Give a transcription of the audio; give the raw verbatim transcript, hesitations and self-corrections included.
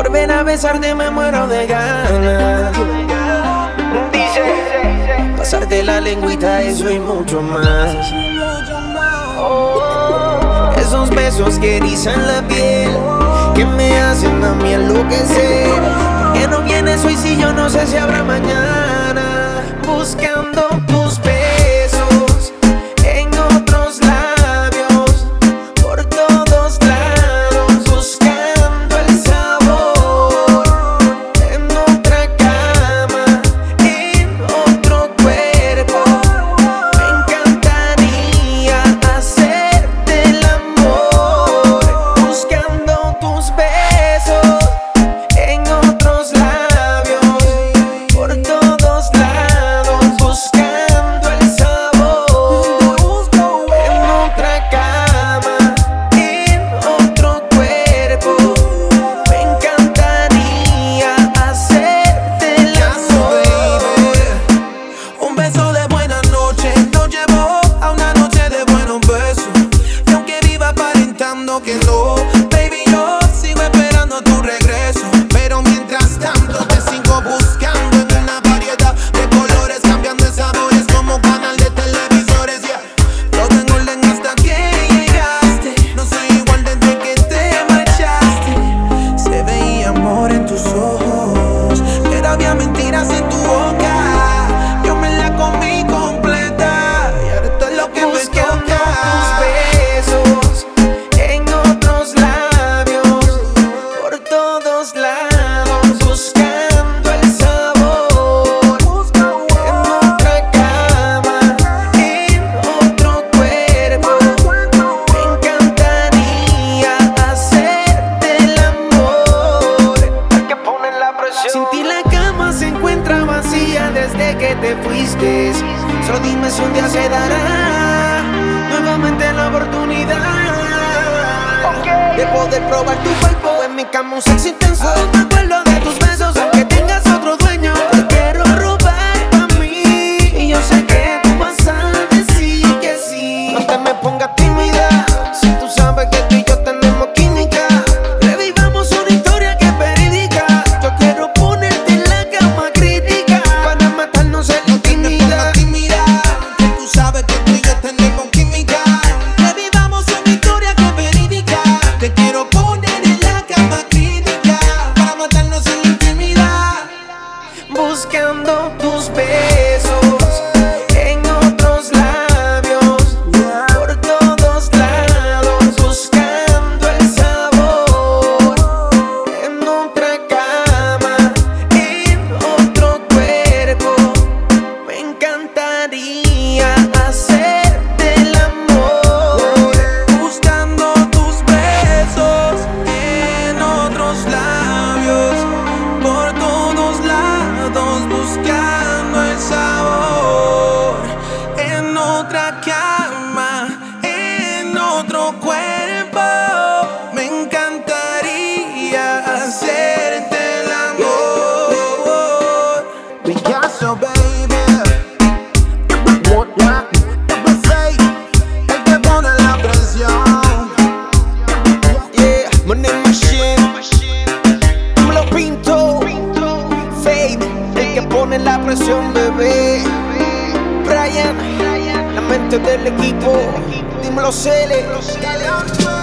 Por ver a besarte me muero de ganas. Dice, pasarte la lengüita, eso y mucho más. Esos besos que erizan la piel, que me hacen a mí enloquecer. ¿Por qué no vienes hoy si yo no sé si habrá mañana? Buscando tus besos en otros labios, por todos lados, buscando el sabor en otra cama, en otro cuerpo. Me encantaría hacerte el amor, buscando tus besos en otros labios, por todos lados, buscando el sabor en otra cama, en otro cuerpo. Me encantaría hacerte el amor. Un beso de buena noche nos llevó a una noche de buenos besos. Y aunque viva aparentando que no, baby, yo sigo esperando tu regreso. Pero mientras tanto te sigo buscando en una variedad de colores, cambiando de sabores como canal de televisores. Yeah. Todo en orden hasta que llegaste. No soy igual desde que te marchaste. Se veía amor en tus ojos, pero había mentiras en tu boca. Yo me la comí completa y ahora esto es lo que me Buscando toca. tus besos en otros labios, por todos lados, buscando el sabor en otra cama, en otro cuerpo. Me encantaría hacerte el amor. Hay que poner la presión. Sin ti la cama se encuentra vacía desde que te fuiste. Solo dime si un día se dará nuevamente la oportunidad de poder probar tu cuerpo en mi cama, un sexo intenso. Aún me acuerdo de tus besos, aunque tengas otro dueño. Te quiero robar pa' mí y yo sé que tú vas a decir que sí. No te me pongas tímida, si tú sabes que tú y yo tenemos química. Revivamos una historia que es verídica. Yo quiero ponerte en la cama crítica para matarnos en la intimidad. Que tú sabes que tú y yo tenemos química. Revivamos una historia que es verídica. Te quiero poner en la cama crítica para matarnos en la intimidad. Buscando tus besos en otros labios, por todos lados, buscando el sabor en otra cama, en otro cuerpo. Me encantaría hacerte el amor. Buscando tus besos en otros labios, por todos lados, buscando el sabor en otra cama, en otro cuerpo. Me encantaría hacerte el amor. Picasso, baby. What, what? El que pone la presión. Yeah, Money Machine, me lo pinto. Fade, el que pone la presión, bebé. Brian, la mente del equipo. Dímelo, Cele.